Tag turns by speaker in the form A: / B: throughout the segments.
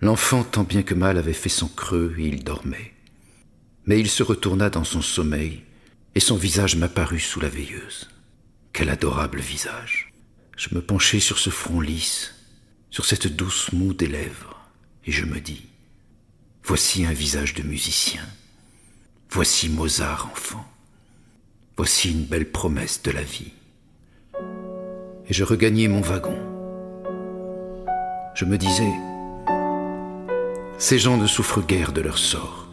A: L'enfant, tant bien que mal, avait fait son creux et il dormait. Mais il se retourna dans son sommeil et son visage m'apparut sous la veilleuse. Quel adorable visage! Je me penchai sur ce front lisse, sur cette douce moue des lèvres, et je me dis, voici un visage de musicien, voici Mozart enfant, voici une belle promesse de la vie. Et je regagnai mon wagon. Je me disais, ces gens ne souffrent guère de leur sort.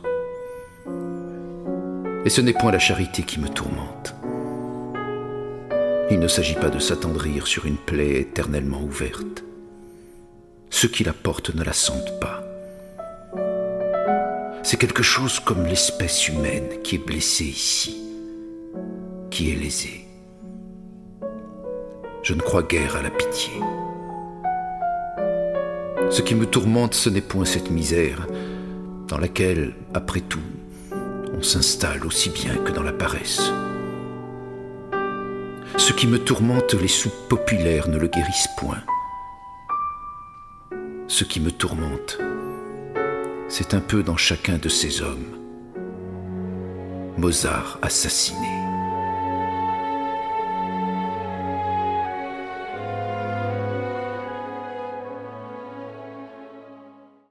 A: Et ce n'est point la charité qui me tourmente. Il ne s'agit pas de s'attendrir sur une plaie éternellement ouverte. Ceux qui la portent ne la sentent pas. C'est quelque chose comme l'espèce humaine qui est blessée ici, qui est lésée. Je ne crois guère à la pitié. Ce qui me tourmente, ce n'est point cette misère, dans laquelle, après tout, on s'installe aussi bien que dans la paresse. Ce qui me tourmente, les soupes populaires ne le guérissent point. Ce qui me tourmente, c'est un peu dans chacun de ces hommes. Mozart assassiné.